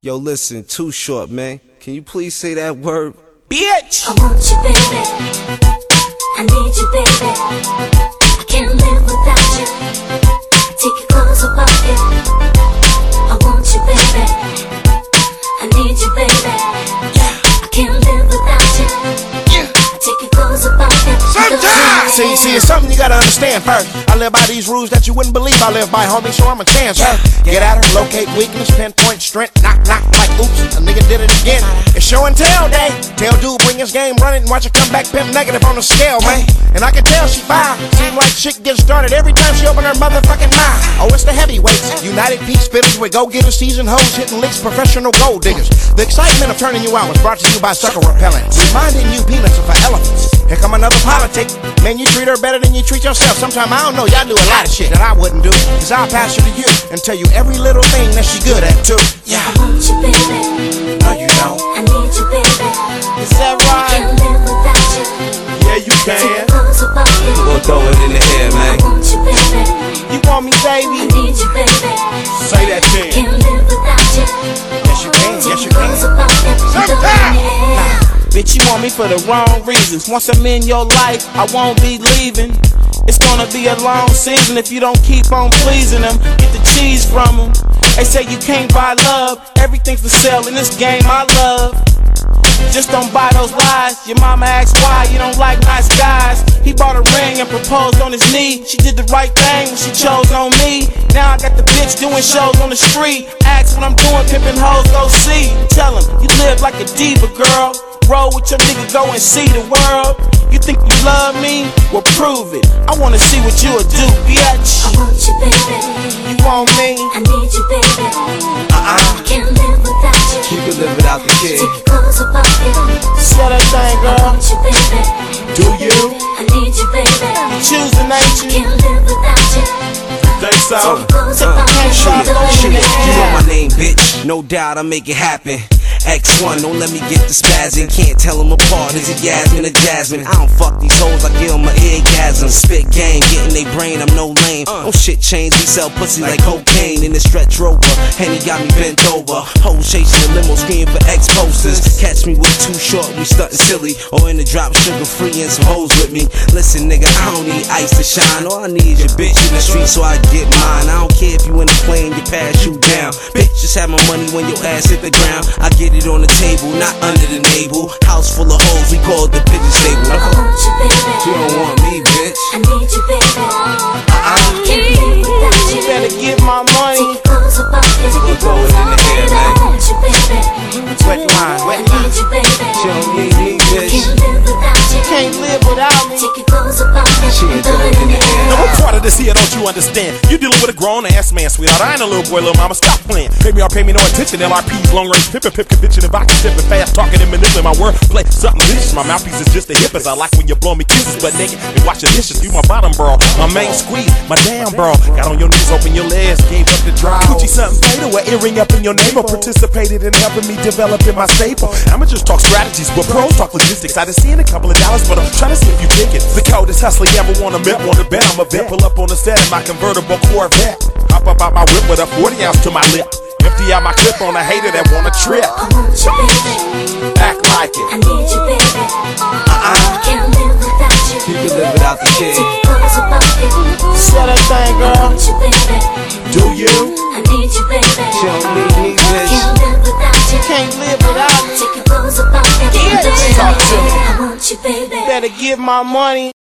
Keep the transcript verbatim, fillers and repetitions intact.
Yo, listen, Too Short, man. Can you please say that word? Bitch! I want you, baby. I need you, baby. I can't live without you. Take your clothes off of you. I want you, baby. I need you, baby. I can't live without you. Take your clothes off of you. Sometimes! See, see, it's something you gotta understand first. I live by these rules that you wouldn't believe I live by, homie, so I'm a chance, huh? Get at her, locate weakness, pinpoint strength, knock, knock, like oops, a nigga did it again. It's show and tell day. Tell dude, bring his game running, watch her come back pimp negative on the scale, man. And I can tell she fine. Seem like shit gets started every time she open her motherfucking mouth. Oh, it's the heavyweights, United Peace Spitters with go-getters, seasoned hoes, hitting licks, professional gold diggers. The excitement of turning you out was brought to you by sucker repellent, reminding you peanuts are for elephants. Here come another politic. Man, you treat her better than you treat yourself. Sometimes I don't know, y'all do a lot of shit that I wouldn't do. Cause I'll pass her to you and tell you every little thing that she good at too. Yeah. I want you, baby. No, you don't. I need you, baby. Is that I right? can't live without you. Yeah, you Take can. your clothes off of you. We'll throw it in the air, I man. want you, baby. You want me, I baby? need you, baby. Say that shit. Can't live without you. Yes, you can. Yes, you Take your clothes can. off of you. Sometimes. Throw it in the air. Bitch, you want me for the wrong reasons. Once I'm in your life, I won't be leaving. It's gonna be a long season if you don't keep on pleasing them. Get the cheese from them. They say you can't buy love. Everything's for sale in this game I love. Just don't buy those lies. Your mama asked why you don't like nice guys. He bought a ring and proposed on his knee. She did the right thing when she chose on me. Now I got the bitch doing shows on the street. Ask what I'm doing, pimping hoes, go see. Tell him you live like a diva, girl. Roll with your nigga, go and see the world. You think you love me? Well, prove it. I wanna see what you'll do, bitch. I want you, baby. You want me? I need you, baby. Uh-uh. I can't live without you. You can live without the kid. Take your clothes off of you. Say that thing, I girl. want you, baby. Do you? I need you, baby. You choosing, ain't you? Can't live without you. Think so? Clothes off of you. Shit, Throw it in shit, the you know air. my name, bitch. No doubt I make it happen. X one, don't let me get the spazzing. Can't tell them apart, is it Yasmin or Jasmine? I don't fuck these hoes, I give them an orgasm. Spit game, getting they brain, I'm no lame. Don't shit change, we sell pussy like cocaine in the stretch rover. Henny got me bent over. Hoes chasing the limo, screaming for X posters. Catch me with Too Short, we stuntin' silly. Or in the drop, sugar free and some hoes with me. Listen, nigga, I don't need ice to shine. All I need is your bitch in the street so I get mine. I don't care if you in the plane, you pass you down. Bitch, just have my money when your ass hit the ground. I get it on the table, not under the navel. House full of hoes, we call it the pigeon stable. I want you, baby. You don't want me, bitch. I need you, baby. Uh-uh. Can't live without You you. better get my money. Take your clothes off of you. We'll throw it in the air, man. I want you, baby. Wet line, wet I need you, baby. She don't need me, bitch. Can't live without you. Can't live without me. Take your clothes off of you. She ain't Throw it in the air. Now what part of this here don't you understand? You dealing with a grown ass man, sweetheart. I ain't a little boy, little mama. Stop playing. Pay me or pay me no attention. L R P's long range pimpin', pip convention. If I can tip it fast, talking and manipulating my word, play something vicious. My mouthpiece is just the hippest. I like when you blow me kisses, but nigga, and watch the dishes. You my bottom bro, my main squeeze, my damn bro. Got on your knees, open your legs, gave up the drive. Gucci something fatal, an earring up in your name, or participated in helping me develop in my staple. I'ma just talk strategies, but pros talk logistics. I just seen a couple of dollars, but I'm trying to see if you take it. The coldest hustler you ever wanna met, wanna bet. I'm a vet, pull up on the set in my convertible Corvette. Hop up out my whip with a forty ounce to my lip. Empty out my clip on a hater that wanna trip. I want you, baby. Act like I it. need you, baby. I can't live without you. You can live without the kid. Take your clothes off of you. Say that thing, I girl. want you, baby. Do you? I need you, baby. She don't need me, bitch. Can't live without you. Can't live without me. Take your clothes off of you. Talk to me. I want you, baby. Better get my money.